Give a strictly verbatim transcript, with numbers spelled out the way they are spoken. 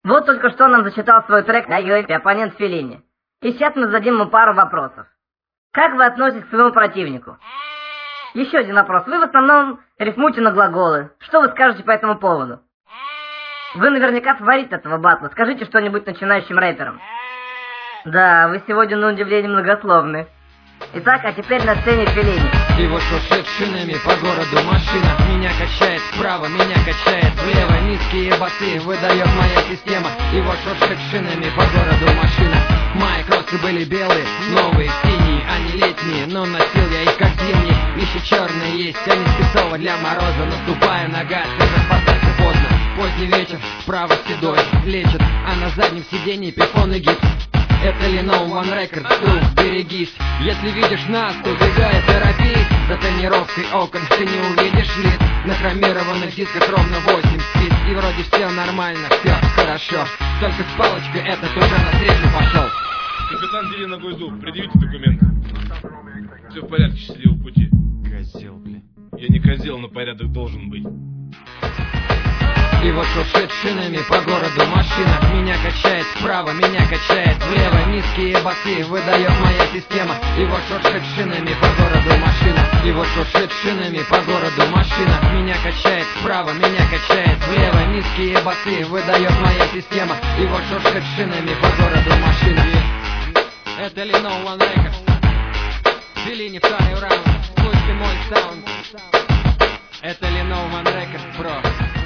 Вот только что нам зачитал свой трек и оппонент Феллини. И сейчас мы зададим ему пару вопросов. Как вы относитесь к своему противнику? Еще один вопрос. Вы в основном рифмуете на глаголы. Что вы скажете по этому поводу? Вы наверняка фаворит этого батла. Скажите что-нибудь начинающим рэперам. Да, вы сегодня на удивление многословны. Итак, а теперь на сцене Феллини. И вот шуршит шинами по городу машина. Меня качает вправо, меня качает влево. Низкие басы выдает моя система. И вот шуршит шинами по городу машина. Мои кроссы были белые, новые, синие, а не летние. Но носил я их как зимние. Еще черные есть, а не спецово для мороза. Наступаю на газ, уже спасаться поздно. Поздний вечер, справа седой лечит, а на заднем сиденье пифон и гипс. Это ли No One Record, друг, берегись. Если видишь нас, то бегай, торопись. За тонировкой окон ты не увидишь лиц. На хромированных дисках ровно восемь спиц. И вроде все нормально, все хорошо. Только с палочкой этот уже на встречу пошел. Капитан Делина Гойзу, предъявите документы. Все в порядке, счастливого пути. Козел, блин. Я не козел, но порядок должен быть. И вот шуршит шинами по городу машина. Меня качает вправо, меня качает влево. Низкие басы выдает моя система. И вот шуршит шинами по городу машина. И вот шуршит шинами по городу машина. Меня качает вправо, меня качает влево. Низкие басы выдает моя система. И вот шуршит шинами по городу машина. Это ли No One Record? Феллини второй раунд. Слушай мой саунд. Это ли No One Record, бро?